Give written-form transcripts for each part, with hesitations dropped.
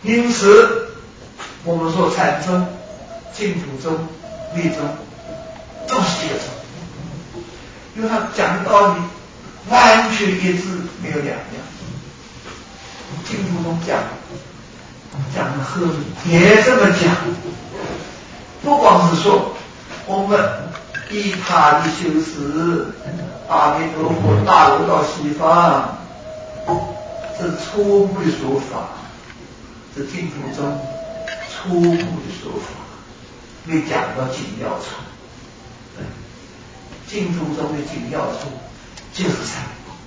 因此我们说禅宗、净土宗、密宗都是一个宗，因为他讲的道理完全一致，没有两样。净土宗讲的和也这么讲，不光是说我们依他的修持，阿弥陀佛大罗到西方，这是初步的说法，这净土宗初步的说法，没讲到紧要处。净土中的紧要处就是禅，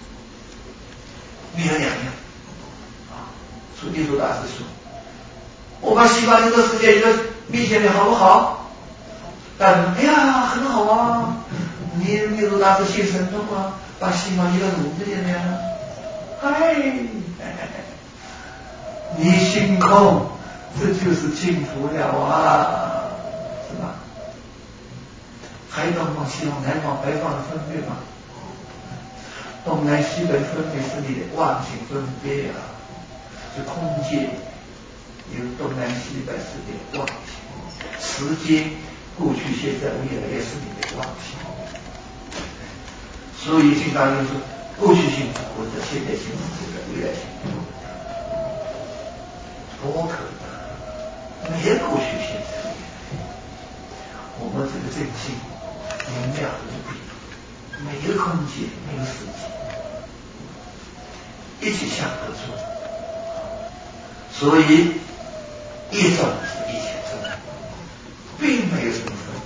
没有两样。苏地主大师说：“我把西方这个世界一个密现的好不好？”但是，哎呀，很好啊！你地主大师信神通啊，把西方一个炉子里面，你心空，这就是净土了啊，是吧？还东方、西方、南方、北方的分别吗？东南西北分别是你的妄性分别啊，是空界有东南西北是你的妄性，时间过去、现在、未来也是你的妄性。所以经常就是过去性或者现在性或者未来性，不可能，没有过去、现在、未来。我们这个正性明了无比，没有空间，没有时间，一起相合作。所以一种是一切中，并没有什么分。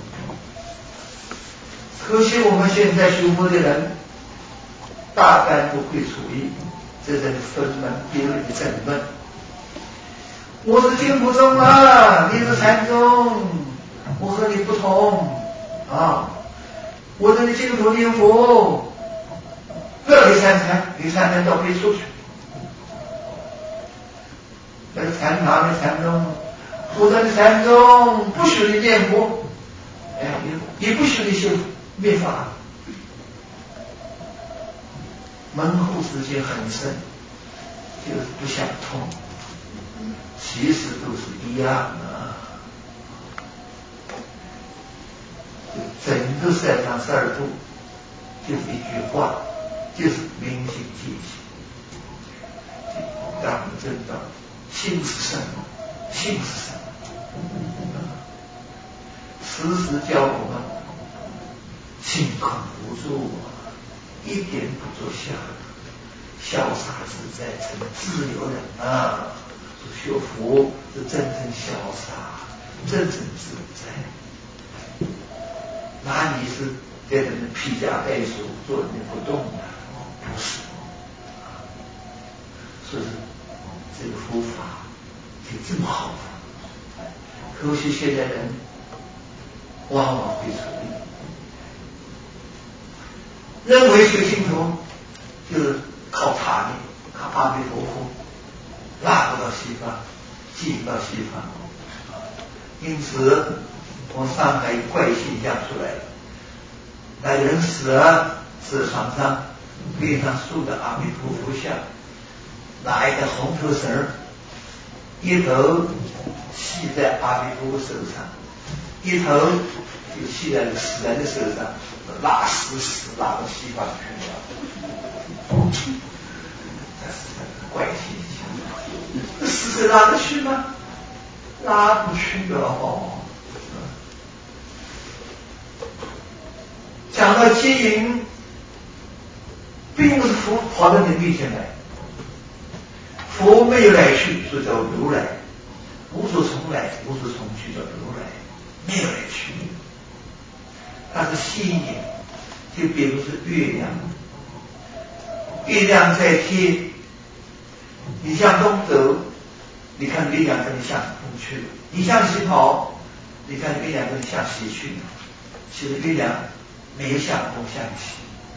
可惜我们现在修佛的人，大概不会处于这种分门别类的争论。我是净土宗啊，你是禅宗，我和你不同啊！我这里净土念佛，不要给参禅，给参禅到别处去。那个禅堂的禅宗，我这里禅宗不许你念佛，也不许你修灭法，门户之间很深，就是不相通，其实都是一样的。整个三藏12部就是一句话，就是明心见性，让我们知道心是什么，性是什么，时时教我们心空无助，一点不做相，潇洒自在成自由人啊！学佛是真正潇洒，真正自在。哪里是在这里披甲戴首坐着不动的？不是，所以这个佛法就这么好法。可惜现在人往往会处理，认为学净土就是靠他力，靠阿弥陀佛拉不到西方，进到西方。因此我上海怪现象出来了，那人死了，死床上背上竖的阿弥陀佛像，拿一个红头绳，一头系在阿弥陀佛手上，一头就系在死人的手上，拉死拉到西方去了。这是怪现象，死谁拉得去吗？拉不去的哦。讲到接引，并不是佛跑到你面前来，佛没有来去，所以叫如来，无所从来，无所从去，叫如来，没有来去。它是吸引，就比如是月亮，月亮在天，你向东走，你看月亮跟你向东去了；你向西跑，你看月亮跟你向西去了。其实月亮没有向东向西，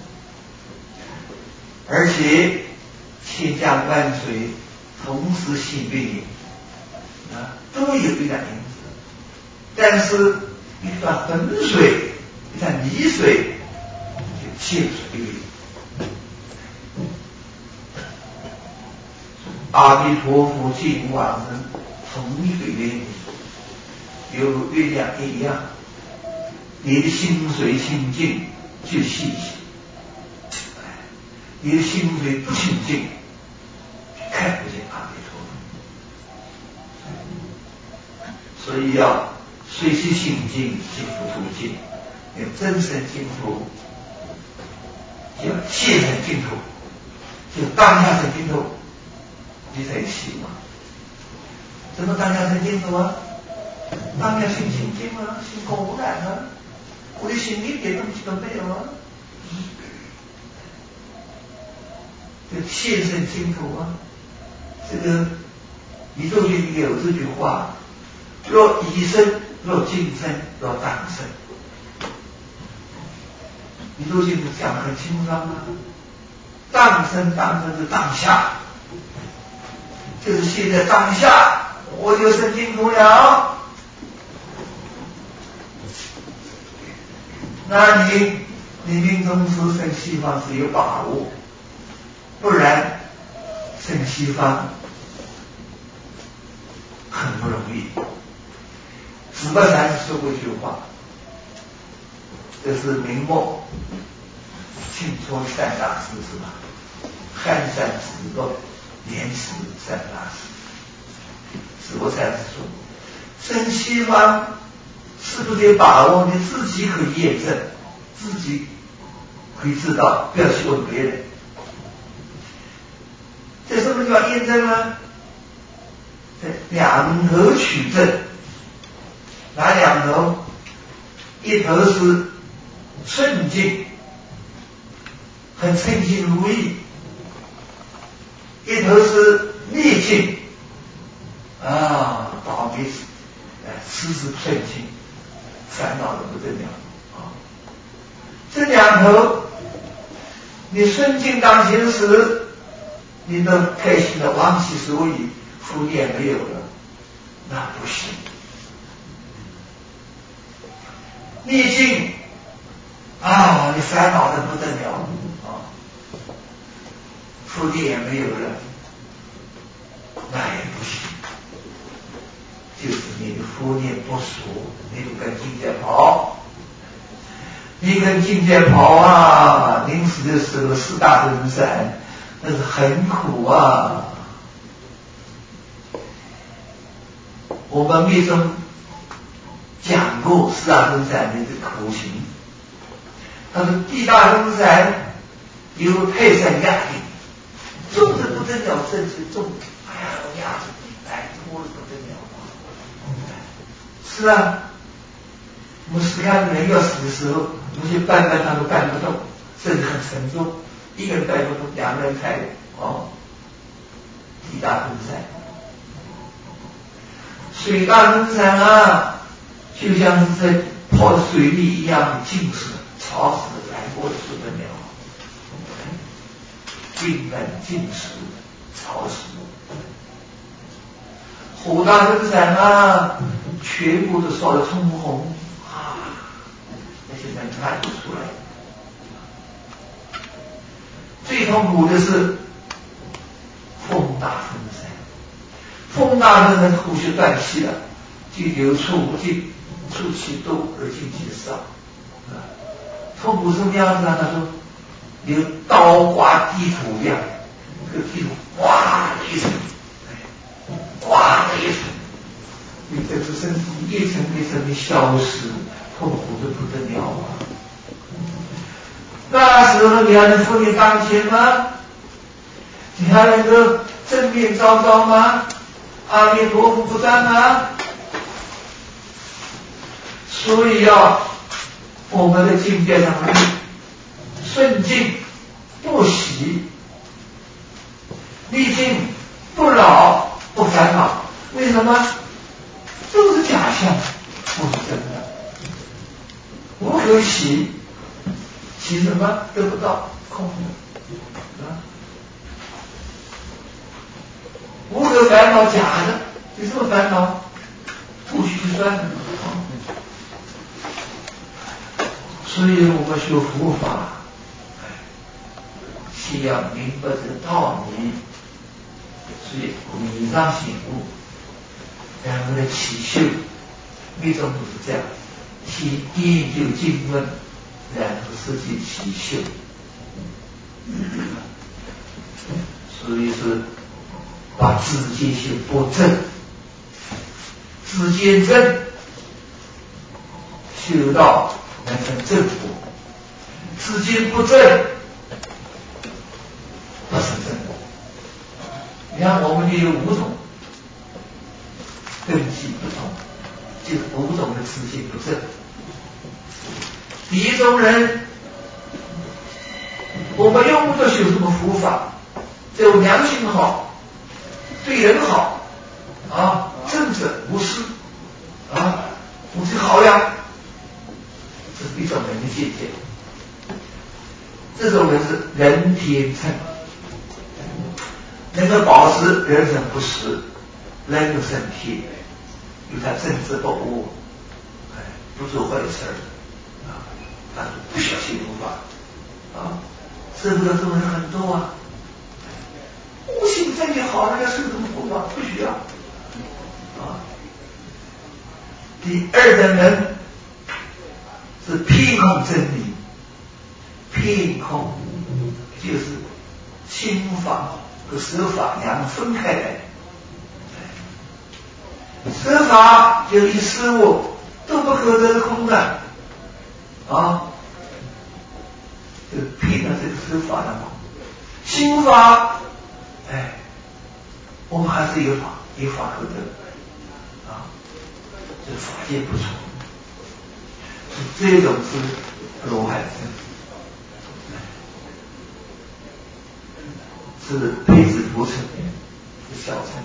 而且千江万水同时性月影都有月亮影子，但是一段浑水，一段泥水就泄出月影。阿弥陀佛净往生同一个原理，有月亮一样，你的心水清净就细心，你的心水不清净，看不见阿弥陀佛。所以要随其心境净土途径，要真身净土，要切身净土，就当下生净土，你才有希望。怎么当下生净土啊？当下心清净啊，心空无染啊，我的心一点东西都没有啊。这切身净土啊，这个宇宙经里有这句话：若以身，若净身，若当身。宇宙经讲得很清爽啊，当身是当下，就是现在当下，我就生净土了。那你命中时生西方是有把握，不然生西方很不容易。竺巴禅师说过一句话，这是明末清初三大师是吧？汉山直论莲池三大师，竺巴禅师说，生西方是不是有把握？你自己可以验证，自己可以知道，不要去问别人。在什么地方验证呢？在两头取证。哪两头？一头是顺境，很称心如意；一头是逆境，倒霉，事事不顺心，烦恼的不得了啊！这两头，你顺境当行时，你都开心的忘其所以，福念没有了，那不行。逆境你烦恼的不得了福利也没有了，那也不行。就是你的福念不熟，你不跟境界跑，你跟境界跑临死的时候四大登山，那是很苦啊。我们密宗讲过四大登山的苦行，他说地大登山有泰山压顶，重的不得了，真是重，我压着地带多的不得了。是啊，我们死看人要死的时候，我们去搬他都搬不动，甚至很沉重，一个人搬不动，两个人抬地大登山。水大登山就像是在泡水里一样的浸湿，潮湿的难过的不得了，冰冷浸湿潮湿。火大登山全部都烧得通红那现在看不出来。最痛苦的是风大登山，风大登山呼吸断气了，就流出无尽，出气多而进气少痛苦什么样子他说有刀划地土一样，这个地土哗的一声，哗的一声，你这只身体一层一层的消失，痛苦的不得了那时候你还能福利当前吗？你还能够正面昭昭吗？阿弥陀佛不在吗？所以我们的境界上顺境不喜，逆境不恼不烦恼。为什么？都是假象，不是真的。无可喜，喜什么？得不到，空的无可烦恼，假的。有什么烦恼？不虚算的。所以我们学佛法，需要明白这个道理，所以理上醒悟， 然后呢起修，密宗都是这样，先研究经文，然后实际起修。所以是把自见修不正，自见正，修到能成正果；自见不正，不是正果。你看我们就有5种根基不同，就是5种的自见不正。第一种人，我们用不着修什么佛法，只有良心好，对人好啊，正直无私啊，我最好呀，这是一种人的境界。这种人是人天秤，能够保持人生不死，能够升天，因为他正直不阿，不做坏事啊，他不小心无法啊，社会上这种人很多啊。悟性真的好，人家受什么苦法不需要啊。第二等人是偏空真理，偏空就是心法和色法两分开来，色法就一事物都不可得的空的啊，就偏了这个色法的空，心法我们还是有法可得啊，这法界不错，这种是罗汉乘，是胚子不乘，是小乘。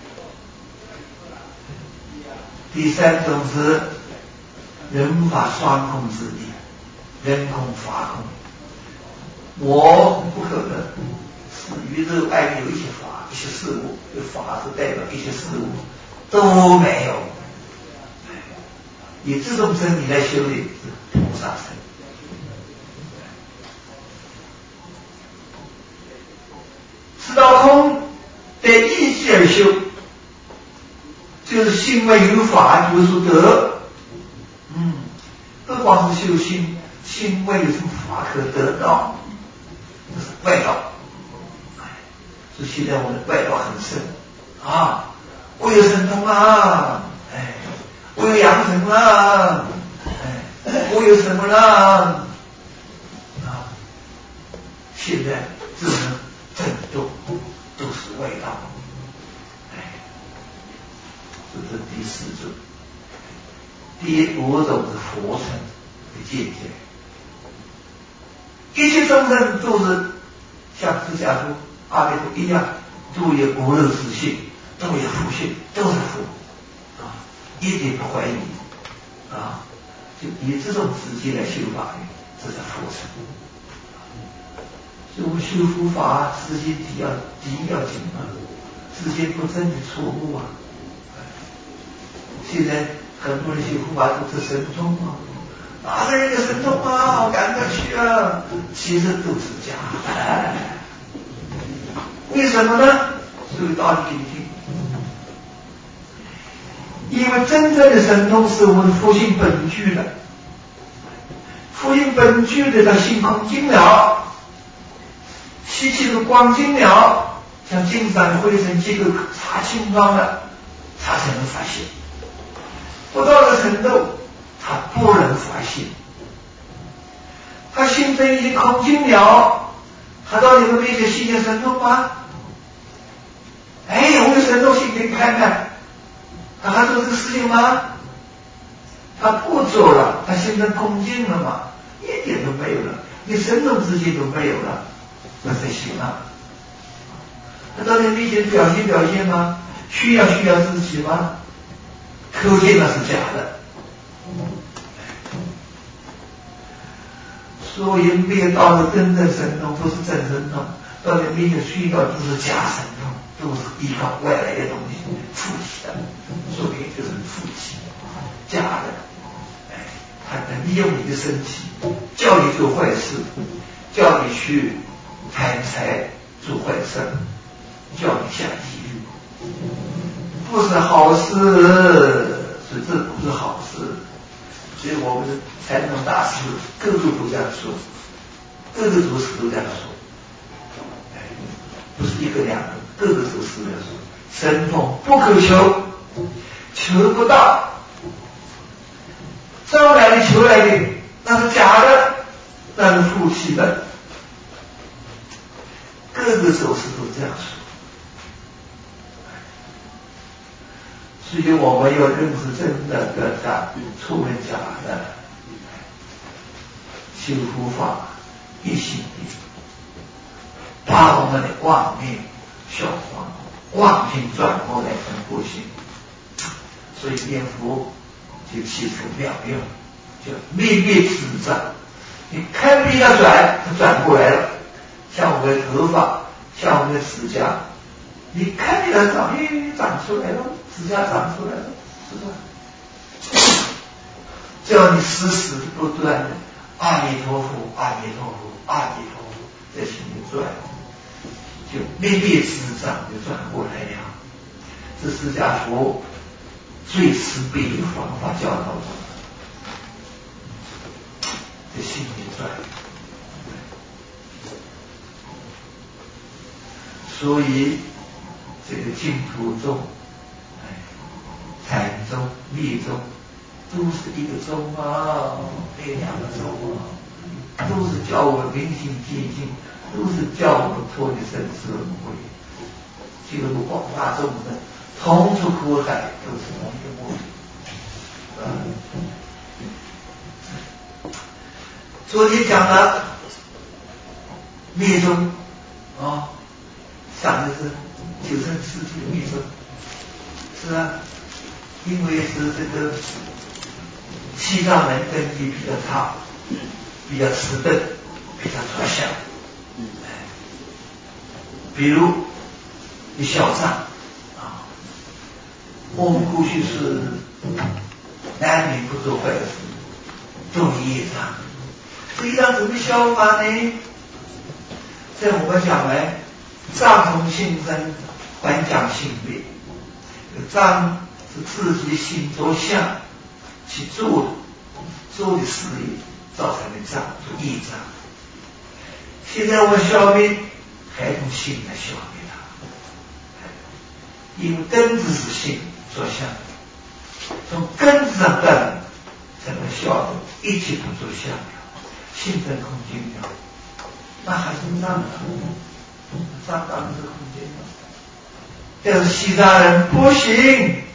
第三种是人法双空之地，人空法空，我不可能。宇宙外面有一些法，一些事物，这法是代表一些事物都没有。以这种真理来修的是菩萨乘。知道空得依机而修，就是心外有法就是说得。不光是修心，心外有什么法可得到，这是外道。所以现在我们的外道很深啊，我有神通啊，我有养生啦，我有什么啦啊？现在只能震动，都是外道。这是第4种。第5种是佛乘的境界。一切众生都是像释迦佛、阿弥陀一样，都有无漏自性，都有佛性，都是佛啊，一点不怀疑啊，就以这种直接来修法的，这是佛乘。所以我们修佛法，自心第一要紧啊，自心不正的错误啊。现在很多人修佛法都是神通啊，哪个人有神通啊？我赶快去啊！其实都是假的。为什么呢？这个道理给你听。因为真正的神通是我们佛性本具的，佛性本具的它性空精了，吸气的光精了，像金山灰尘几个擦清光了，它才能发现。不到的程度，他不能发现。他心中已经空精了，他到你们面前显现神通吗？我有神通性给你看看，他还做这个事情吗？他不做了，他心中空精了嘛，一点都没有了，连神通之间都没有了，那才行啊。他到你面前表现吗？需要自己吗？可见那是假的。所以没有到了真正神通，不是真神通，到你面前需要都是假神通，都是依靠外来的东西附体的，所以就是附体假的。他能利用你的身体，叫你做坏事，叫你去贪财做坏事，叫你下地狱。 不是好事，所以这不是好事。所以我们的禅宗大师个个都这样说，各个祖师都这样说，不是一个两个，各个祖师这样说。神通不可求，求不到，招来的求来的那是假的，那是负气的，各个祖师都这样说。所以我们要认识真的跟他出人假的，修佛法一心地把我们的妄念消化，妄心转过来成佛心。所以念佛就起出妙用，叫灭灭之障。你看逼它转，它转过来了。像我们的头发，像我们的指甲，你看逼它长，长出来了，指甲长出来了，是吧？只要你时时不断的阿弥陀佛，阿弥陀佛，阿弥陀佛，在心里转，就灭灭之障就转过来了。这释迦佛最慈悲的方法教导我们，在心里转。所以这个净土宗、禅宗、密宗都是一个宗啊，没两个宗啊，都是叫我们明心见性，都是叫我们脱离生死轮回，救度广大众生，同出苦海，都是同一个目的。昨天讲的密宗啊，讲的是九生四体的密宗，是啊，因为是这个西藏人根基比较差，比较迟钝，比较脱相。比如你小藏啊，我们过去是男女不做坏事，做业障，这业障怎么消法呢？在我们讲来，藏从心生，还讲性灭。藏是自己心着相去做的事业造成的障，做业障。现在我们消灭，还从心来消灭它，因为根子是心着相，从根子上断才能消的，一切不着相了，心生空间了，那还是藏的，藏当然是空间了。但是西藏人不行，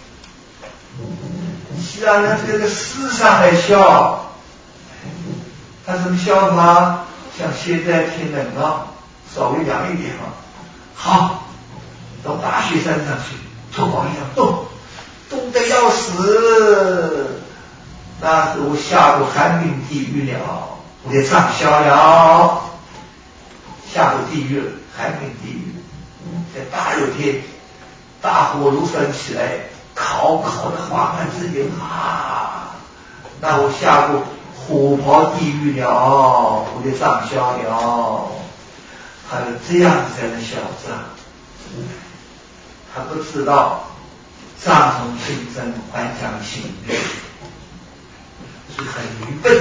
西藏人这个思上来消，他怎么消法？像现在天冷了，稍微凉一点了，好，到大雪山上去，脱光衣裳，冻得要死。那时候下入寒冰地狱了，我的藏消了，下入地狱，寒冰地狱，在大热天，大火炉升起来，烤的花满之间啊，那我下过火炮地狱了，我的藏消了，还有这样子才能消障。他不知道藏从心生，还讲性灭，是很愚笨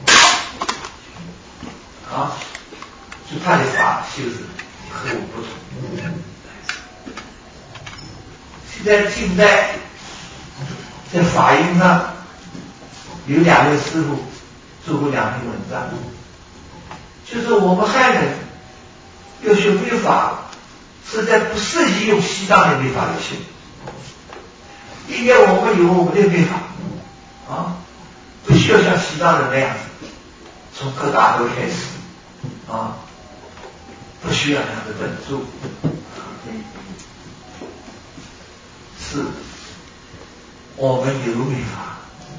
啊！就他的法修是和我不同。现在近代在法音上有两位师傅做过两篇文章，就是我们汉人要学密法，实在不适宜用西藏的密法来修，应该我们有我们的密法啊，不需要像西藏人那样子从各大都开始啊，不需要那样的本住。是我们有密法，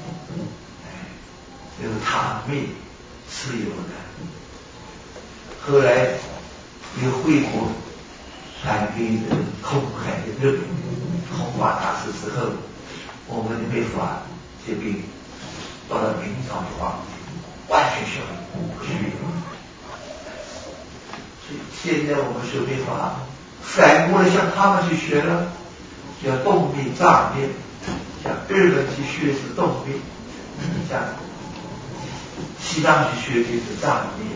就是他密是有的。后来有惠国传给空海的日本弘法大师之后，我们的密法就被到了明朝的皇帝完全消灭，不需要。所以现在我们学密法反过来向他们去学了， 叫动灭障灭，像日本去学是动灭，像西藏去学就是障灭。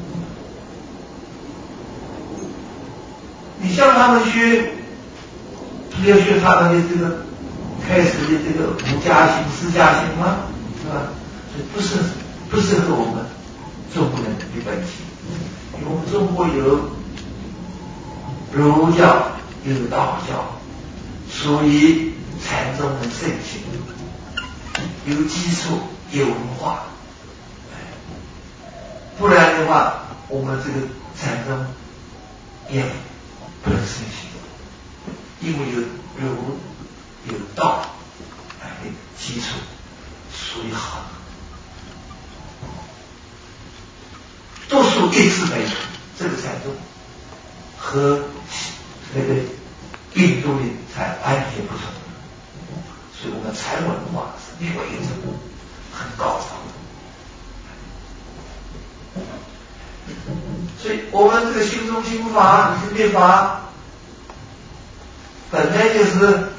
你向他们学，你要学他们的这个开始的这个五加行、四加行吗？是吧？不适合我们中国人的本性，因为我们中国有儒教，有道教，所以禅宗的盛行，有基础，有文化。不然的话，我们这个禅宗也不能盛行，因为有儒有道的基础，所以好。多数一致为这个禅宗和那个印度的禅完全不同，所以我们禅文化是另外一种很高超的。所以我们这个心中心法、灭法本来就是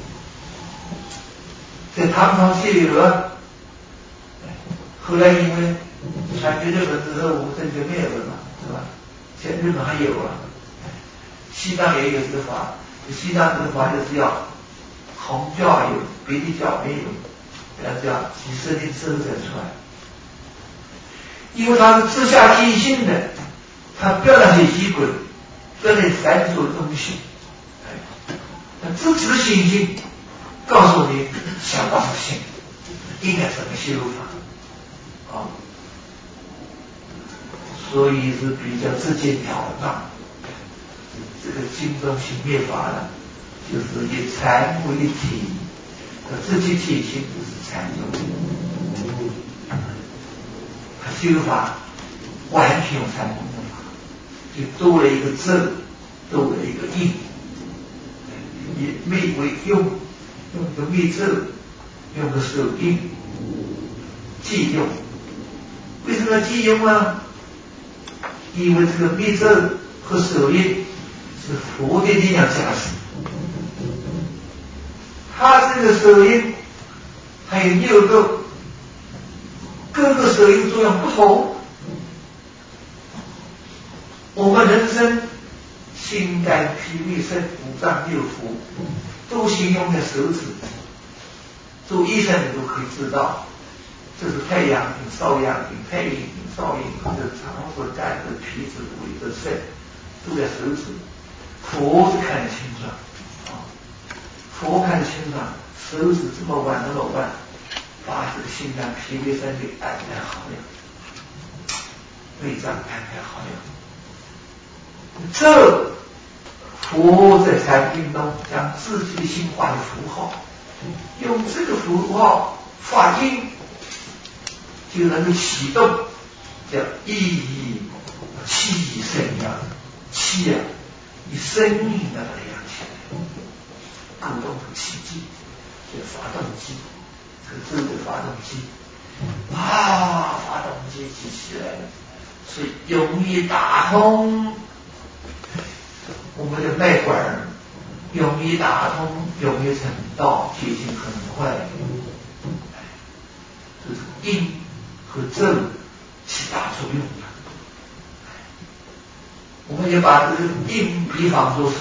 在唐朝就有了，后来因为传给日本之后，我们这就灭了嘛，是吧？现在日本还有啊，西藏也有这个法，西藏这个法就是要红教有，别的教没有，要这样几十年之后才出来，因为它是自下即性的，它不要那些仪轨，不要那些繁琐的东西，它自己的心性告诉你想法是性，应该怎么修法啊。所以是比较直接了当。这个经中行灭法呢，就是以禅为体，直接体性就是禅宗。他修法完全用禅宗的法，就多了一个正，多了一个应，以灭为用个灭正，用个手应，即用。为什么要即用呢？因为这个密咒和手印是佛的力量加持，他这个手印还有6个，各个手印作用不同。我们人生心肝脾胃肾五脏6腑都形容在手指，做医生你都可以知道，这是太阳经、少阳经、太阴经、少阴经，这肠子、肝子、脾子、胃子、肾，都在手指。佛是看得清楚啊，佛看得清楚，手指这么弯那么弯，把这个心肝脾胃肾给安排好了，内脏安排好了。这佛在禅定中将自己的心化的符号，用这个符号发音，就能够启动叫意气生阳，气啊，以生命的把它养起来，鼓动的气机，叫发动机，这个发动机啊，发动机机起来了，所以容易打通我们的脉管，容易打通，容易成道，结晶很快。这是阴和正起大作用的。我们也把这个阴比方说是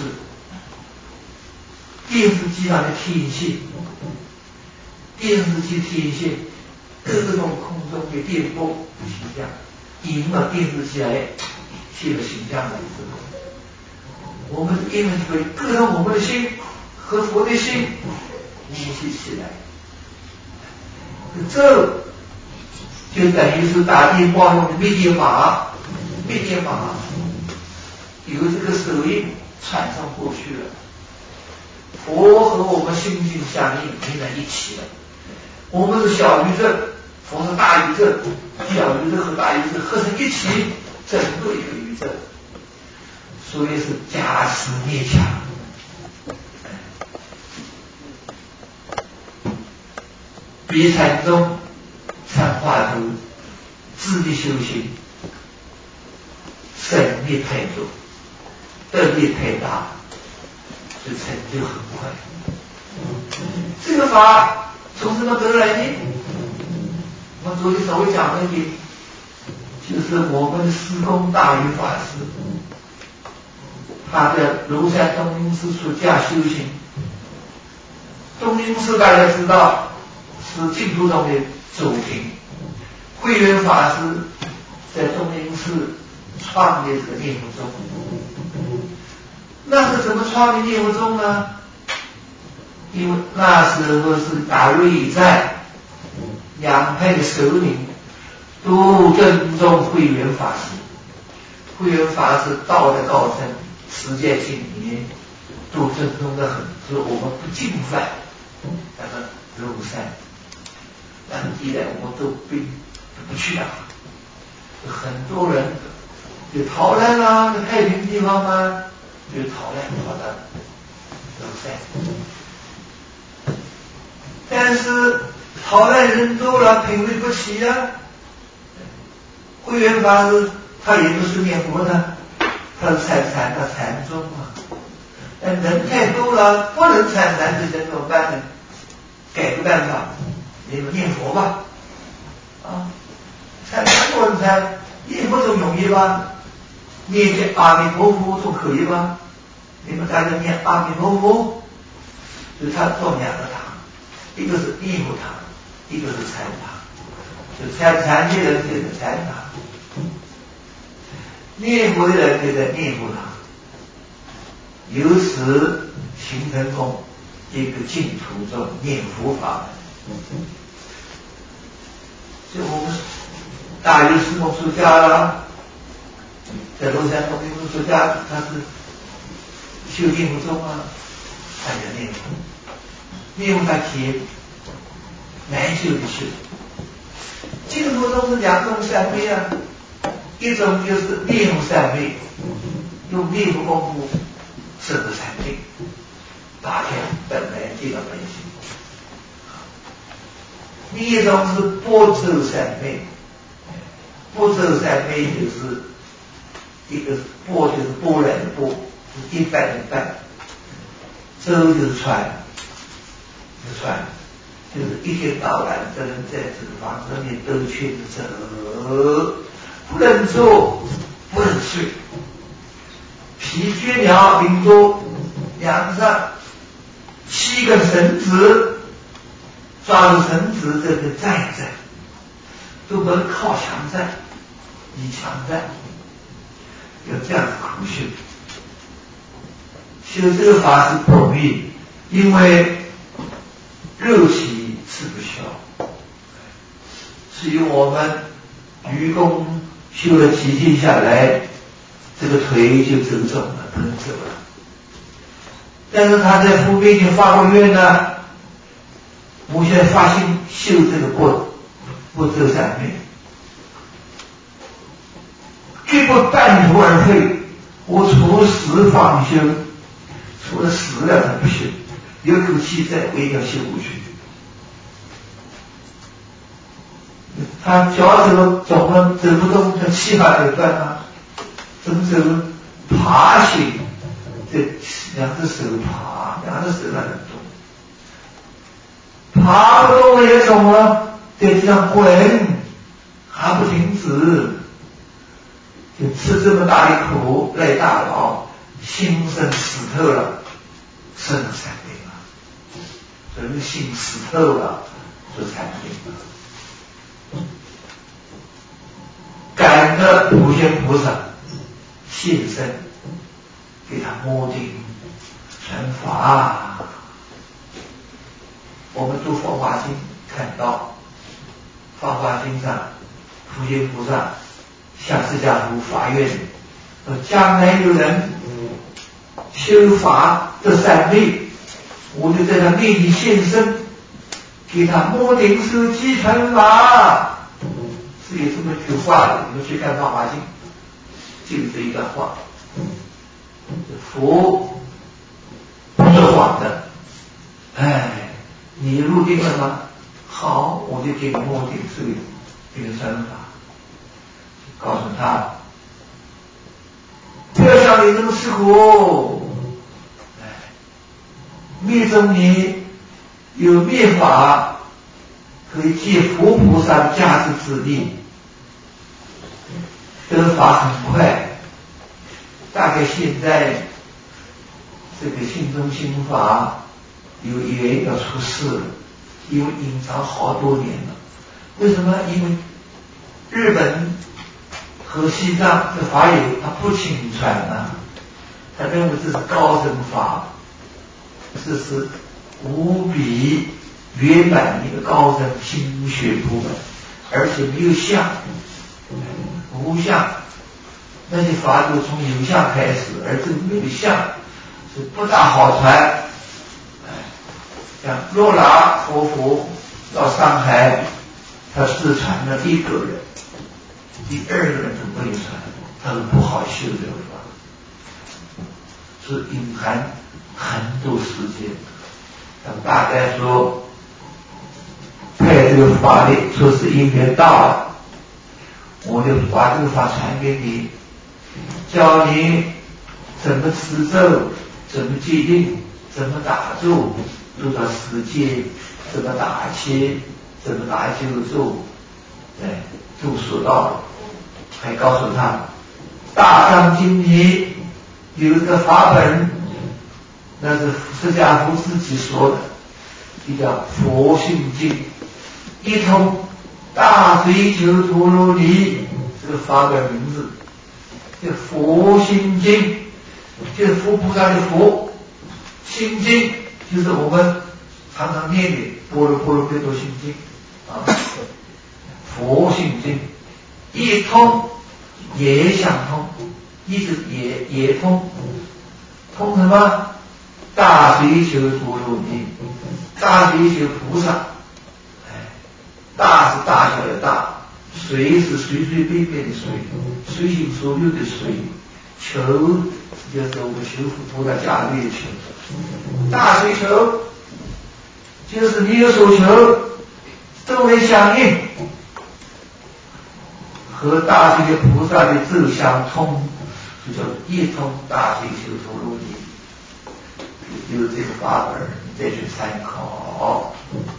电视机上的天线，电视机天线各种空中的电波形象，引到电视机来贴了形象的时候，我们因为会各种我们的心和佛的心联系起来，这就等于是大地光用的灭电法，灭电法由这个手印传送过去了，佛和我们心性相应，连在一起了。我们是小宇宙，佛是大宇宙，小宇宙和大宇宙合成一起，整个一个宇宙。所以是加持灭强，比禅宗禅化图自力修行胜利太多，得力太大，所以成就很快。 这个法从什么得来呢？我昨天稍微讲了一点，就是我们的师公大瑜法师，他在庐山东林寺出家修行。东林寺大家知道是净土宗的祖庭，慧远法师在东林寺创立这个念佛宗。那是怎么创立念佛宗呢？因为那时候是大瑞在两派的首领都尊重慧远法师，慧远法师道德高深，持戒精严，都尊重得很，所以我们不进犯那个庐山，那个地带我们都不去了。很多人就逃难啦，在太平地方嘛，就逃到庐山。但是逃难人多了，品味不起啊。慧远法师他也不是念佛的，他是禅宗啊。但人太多了，不能禅，这人怎么办呢？改个办法，你们念佛吧，啊，禅不能禅，念佛总容易吧？念些阿弥陀佛总可以吧？你们大家念阿弥陀佛，所以他做两个堂，一个是念佛堂，一个是禅堂。就禅的人就在禅堂，念佛的人就在念佛堂，由此形成共一个净土中念佛法门。所以我们大瑜师公出家了，在庐山东林寺出家，他是修念佛宗啊，他也念佛，念佛他体难修的修。净土宗是两种三昧啊，一种就是念佛三昧，用念佛功夫摄入禅定，打开本来这个本性；另一种是般舟三昧，般舟三昧就是一个般就是波澜的波，是一半一半；舟就是船，就是一天到晚的人在这个房子里面兜圈子走，不能坐，不能睡，疲倦了顶多梁上7根绳子，抓住绳子这个站着，都不能靠墙站，以墙站，要这样子苦修。修这个法是不容易，因为肉体吃不消，是由我们愚公修了几天下来，这个腿就走肿了，不能走了。但是他在父面前发过愿呢，我现在发心修这个般舟三昧，绝不半途而废。我除死方修，除了死了他不修，有口气在我也要修过去。他脚走肿了，走不动，他气法怎么办啊？怎么走？爬行，这两只手爬，两只手那里动，爬不动了也肿了，在地上滚，还不停止，就吃这么大的苦，赖大劳，心生死透了，生了禅定了，人心死透了，就禅定了。感得普贤菩萨现身，给他摸顶传法。我们读佛华经看到，法华经上普贤菩萨向释迦牟尼发愿，将来有人修法得三昧，我就在他面前现身，给他摸顶受记传法。是有这么一句话的，你们去看《法华经》，就这一段话。佛不说谎的，你入定了吗？好，我就给你摸顶受这个传法，告诉他，不要像你那么吃苦，灭中你有灭法可以借佛菩萨的加持之力，得法很快。大概现在这个心中心法有缘要出世了，因为隐藏好多年了。为什么？因为日本和西藏的法友他不轻传啊，他认为这是高僧法，这是无比圆满的一个高僧心学部门，而且没有相，无相。那些法都从有相开始，而这个没有相是不大好传。像若拿佛到上海，他只传了一个人，第二个人都没有传，他说不好修这个法，是隐含很多时间。他们大概说派这个法力说是因缘到了，我就把这个法传给你，教你怎么持咒，怎么戒定，怎么打坐，做到实践，怎么打气，怎么打九咒，都说到了。还告诉他大藏经里有一个法本，那是释迦佛自己说的，就叫佛性经，一通大追求陀罗尼，这个法本名字叫佛心经，就是佛菩萨的佛，心经就是我们常常念的般若波罗蜜多心经啊，佛心经一通也相通，一直也通，通什么？大随求陀罗尼，大随求菩萨，大是大小的大，随是随随便便的随，随心所欲的随，求就是我们求佛菩萨加力的求，大随求就是你有所求都能相应，和大随求菩萨的咒相通，就叫一通大随求陀罗尼。有这个法本你再去参考。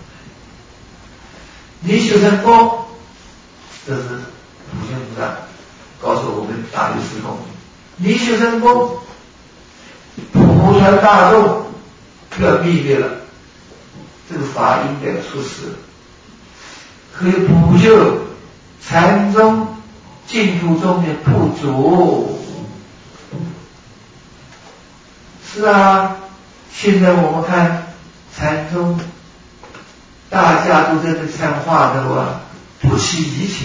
你修成功，这是普贤菩萨告诉我们大律师公，你修成功，普传大众要灭灭了，这个法应该出世，可以补救禅宗净土中的不足。是啊，现在我们看禅宗大家都在这参话的话，不起疑情，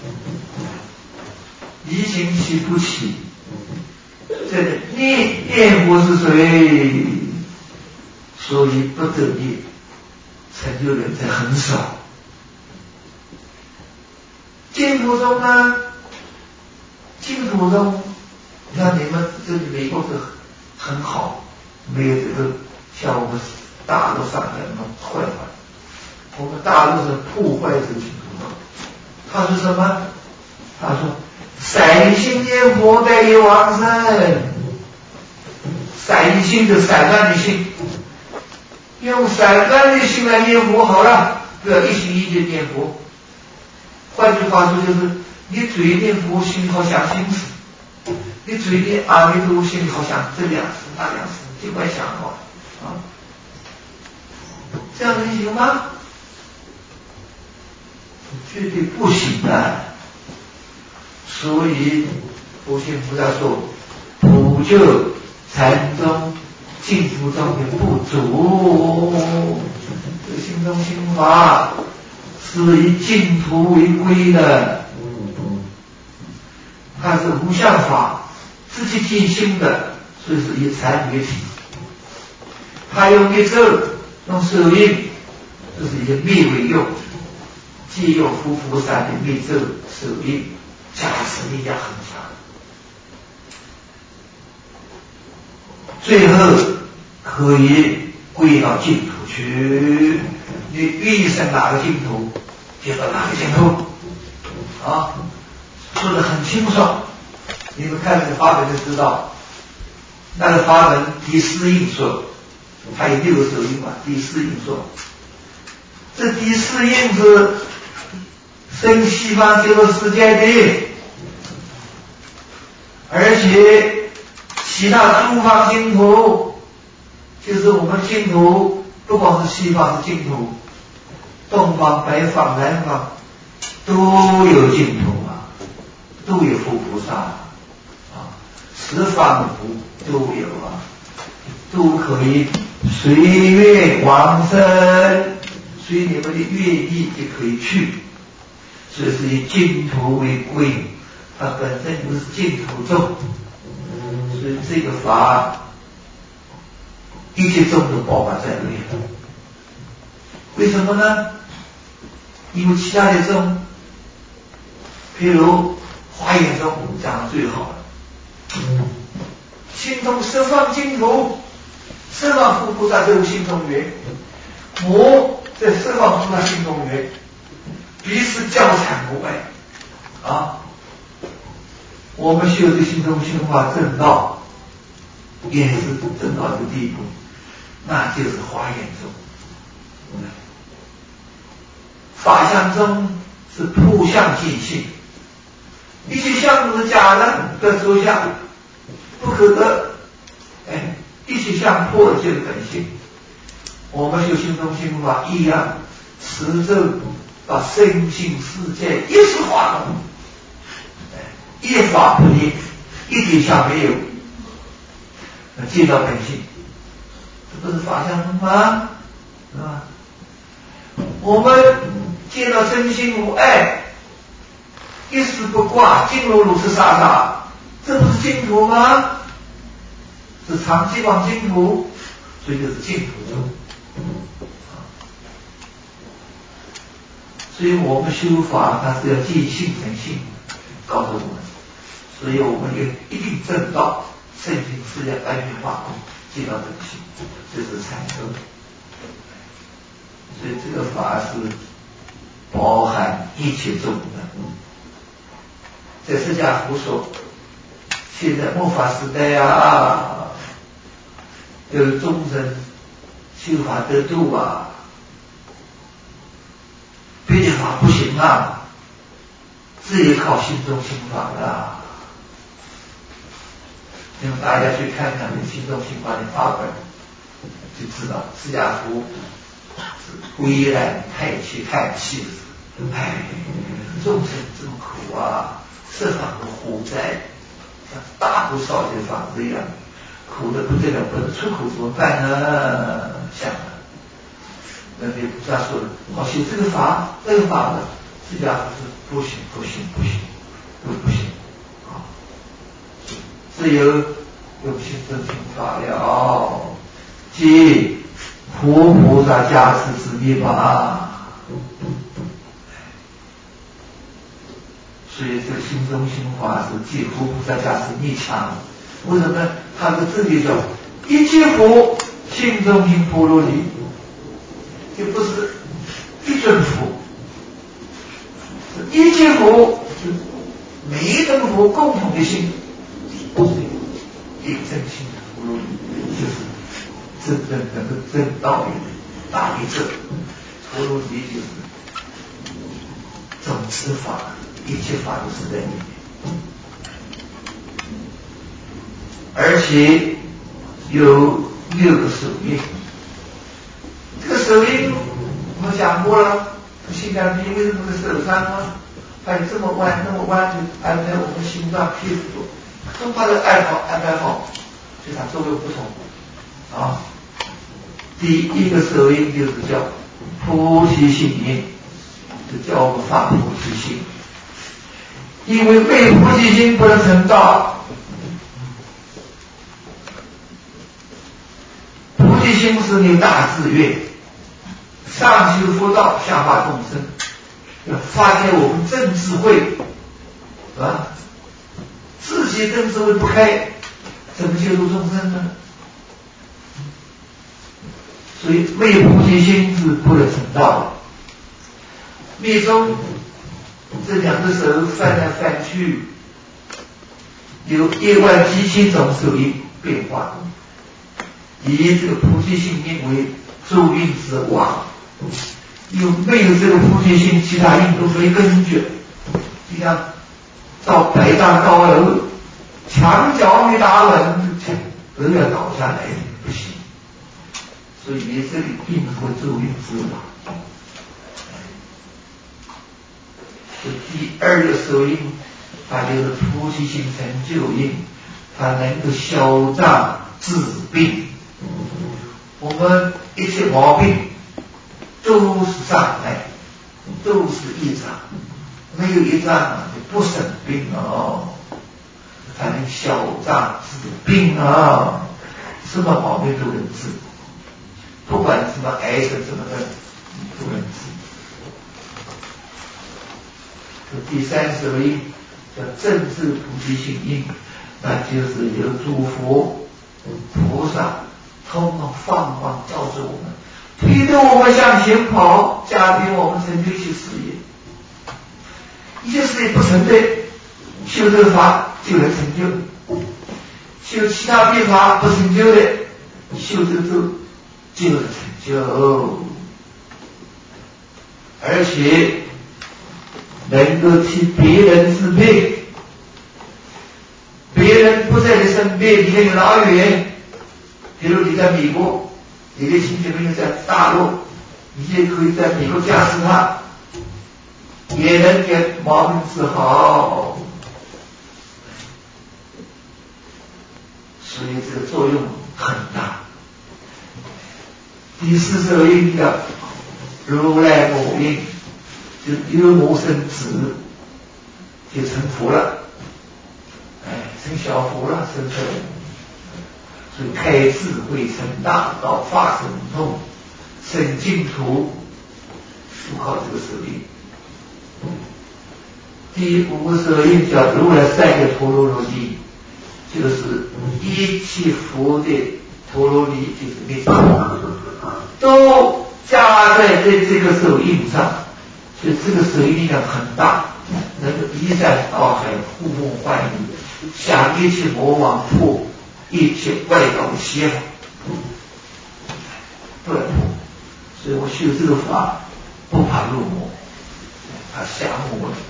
疑情起不起？这个念佛是谁？所以不得念，成就人才很少。净土中呢？净土中，像你们这里美国是很好，没有这个像我们大陆上海那么坏坏。我们大陆是破坏这个净土中。他说什么？他说散心念佛得以往生。散心的散乱的心，用散乱的心来念佛好了，不要一心一意念佛。换句话说就是，你嘴念佛，心里好想心事；你嘴念阿弥陀佛，心里好想这两事那两事，尽管想好啊。这样能行吗？绝对不行的。所以普贤菩萨说，普救禅宗净土中的不足，这心中心法是以净土为归的，它是无相法，自己进心的，所以是以禅为体。它用密咒，用手印，这是以密为用，借用佛菩萨的密咒手印，加持力量很强。最后可以归到净土去，你愿意生哪个净土就到哪个净土啊，说得很清爽。你们看这个法本就知道，那个法本第四印说，它有6个手印嘛，第四印说这第四印是生西方极乐世界的，而且其他诸方净土，就是我们净土，不光是西方的净土，东方、北方、南方都有净土啊，都有佛菩萨啊，十方都有啊，都可以随愿往生，随你们的愿意就可以去。所以是以净土为贵，它本身就是净土宗，所以这个法一切宗都包含在内。为什么呢？因为其他的宗，譬如华严宗讲的最好了，心中十方净土，十方佛菩萨在我心中缘，我在十方菩萨心中缘，彼此交缠不碍啊！我们修的心中心法正道，也是正道的地步，那就是华严宗。法相宗是破相见性，一切相都是假的，得着相不可得，一切相破了就是本性。我们修心中心法一样，持咒把身心世界一时化了，一法不离，一点相没有，见到本性，这不是法相宗吗？是吧？我们见到真心无碍，一丝不挂，净如如是刹那，这不是净土吗？是长期往净土，所以就是净土宗。所以我们修法，它是要见性成性，告诉我们，所以我们也一定证到圣行是要安于化空，见到本性，这是禅宗。所以这个法是包含一切宗的。在释迦佛说，现在末法时代啊，有众生修法得度啊，别的法不行啊，只有靠心中心法的。那么大家去看看心中心法的法本，就知道释迦佛微然太气叹气，众生这么苦啊，十方的火灾，像大火烧的房子一样，苦的不得了，不能出口怎么办呢？想了，那个菩萨说了，好修这个法那个法的，释迦佛说不行不行不行，不行啊！只有用心正心法了，即佛菩萨加持之力吧。所以这个心中心法是即佛菩萨加持力强。为什么？它的字就叫一切佛心中心陀罗尼，就不是一尊佛，一切佛是每一尊佛共同的心，不是一个真心的陀罗尼，就是真正能够证道的大力者。陀罗尼就是总持法，一切法都是在里面，而且有6个手印。这个手印我们讲过了，心肝脾为什么在手上呢？还有这么弯那么弯的安排我们心脏屁股，都把它安排好，所以它作用不同啊。第一个手印就是叫菩提心印，就叫我们发菩提心，因为没菩提心不能成道。菩提心是你大志愿，上修佛道，下化众生，要发开我们正智慧，啊，自己正智慧不开，怎么救度众生呢？所以没有菩提心是不能成道的。密宗这2个手翻来翻去，有17000种手印变化，以这个菩提心印为助印之王， 没有这个菩提心，其他印都没根据。就像到北大高楼，墙角没打稳，人要倒下来不行。所以这里并不会作用自然。第二个手印，它就是菩提心成就印，它能够消障治病。我们一切毛病都是障碍，都是业障，没有业障就不生病哦，才能消障治病啊，什么毛病都能治，不管什么癌症什么的都能治。第三手印叫正智菩提心印，那就是由诸佛菩萨通通放光照着我们，推着我们向前跑，加给我们成就一些事业。一些事业不成对，修这个法就能成就；修其他别法不成就的，修这个咒就能成就，而且能够替别人治病。别人不在你身边，你很老远，比如你在美国，你的亲戚朋友在大陆，你也可以在美国加持他，也能给毛病治好。所以这个作用很大。第四手印叫如来母印，就有母生子，就成佛了，成小佛了，生成。所以开智慧成大道，发神通，生净土，就靠这个手印。第五个手印叫如来三个陀罗尼，就是一切佛的陀罗尼，就是密宗，都加在这个手印上，所以这个手印量很大，能够移山倒海，呼风唤雨，降一切魔王，破一切外道的邪法，不能破。所以我修这个法不怕入魔，怕降魔的。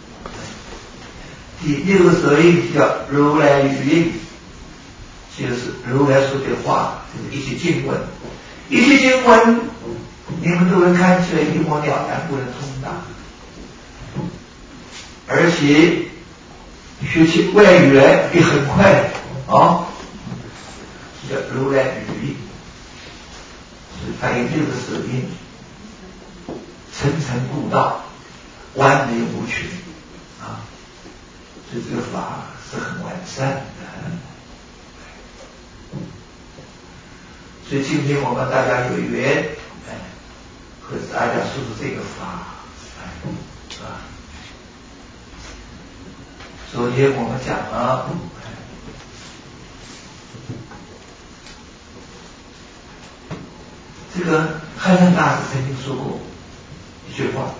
第六个手印叫如来语印，就是如来说的话，就是一些经文，一些经文你们都能看起来一目了然，不能通达，而且学起外语来也很快啊，叫如来语印。所以它有六个手印，层层故道，完美无缺啊。所以这个法是很完善的。所以今天我们大家有缘，和大家说说这个法，是吧？昨天我们讲了，这个汉山大师曾经说过一句话：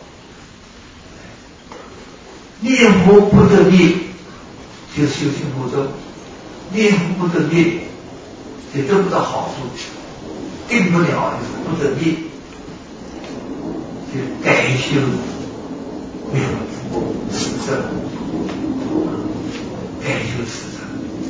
念佛不得力，就是修行步骤；念佛不得力，也得不到好处，定不了就是不得力，就改修念佛持正，改修持正。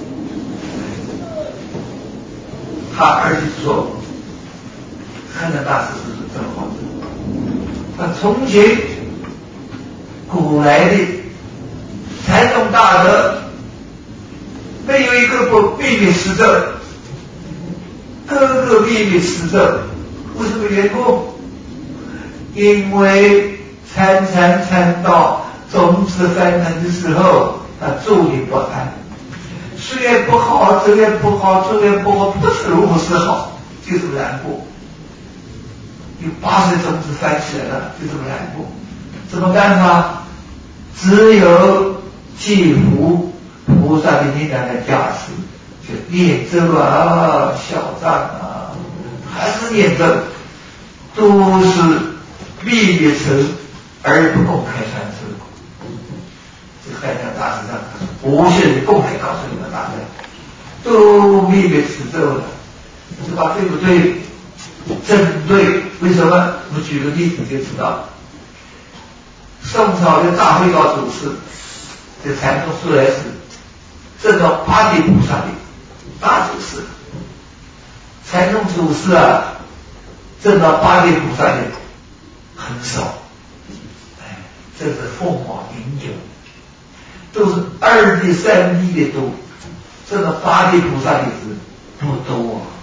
他而且说，汉山大师是这么话，他从前古来的禅宗大德，没有一个不秘密持正，个个秘密持正。为什么缘故？因为禅道种子翻腾的时候，他坐立不安，虽然不好，这样不好，这样不好，不知如何是好，就这么难过。有80种子翻起来了，就这么难过。怎么办法？只有借福菩萨的力量来加持，就念咒啊，小藏啊，还是念咒，都是秘密持而不公开传授。这汉江大师上无限的公开告诉你们大家，都秘密持咒了，这话对不对？ 针对为什么？我举个例子就知道了。宋朝的大慧高祖师，这禅宗出来时，证到八地菩萨的大祖师。禅宗祖师啊，证到八地菩萨的很少，这是凤凰饮酒，都是二地三地的多，证到八地菩萨的是不多啊。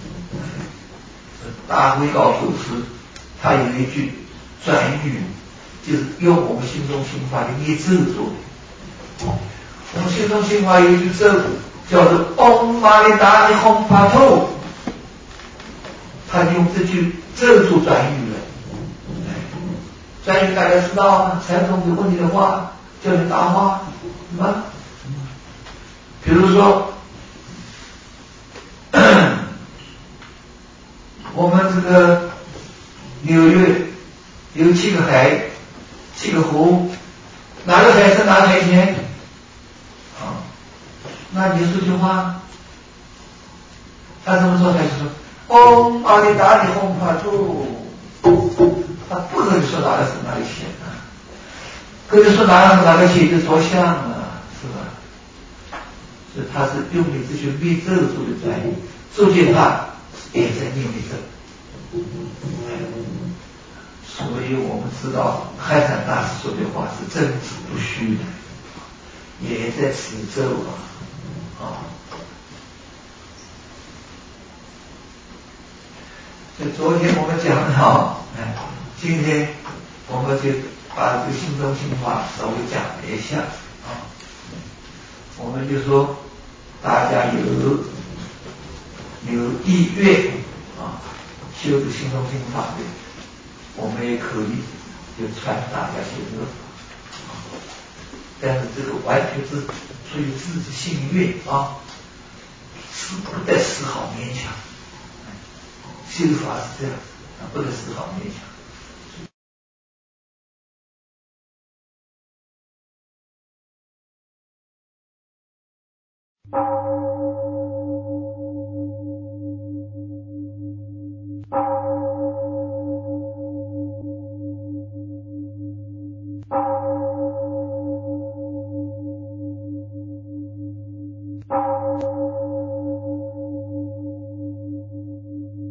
大慧高祖师他有一句转语，就是用我们心中心法的密咒做的。我们心中心法有一句咒叫做嗡嘛呢达呢吽发吐，他用这句咒做转语了。转语大家知道啊，禅宗有问题的话叫你答话什么？比如说我们这个纽约有7个海，7个湖，哪个海深哪个海浅？那你说句话，他怎么说？他就说嗡嘛呢达呢吽发吐，他不可以说哪个深哪个浅啊，可以说哪个深哪个浅就着相啊，是吧？所以他是用的这些密咒做的转语，这句话也在念密咒。所以我们知道开山大师说的话是真实不虚的，也在此咒啊。所以昨天我们讲到，今天我们就把这个心中心法稍微讲了一下啊。我们就说大家有意愿啊修这心中心法的，我们也可以就传大家修这个法，但是这个完全是出于自己心愿啊，是不得丝毫勉强。修法是这样，不得丝毫勉强。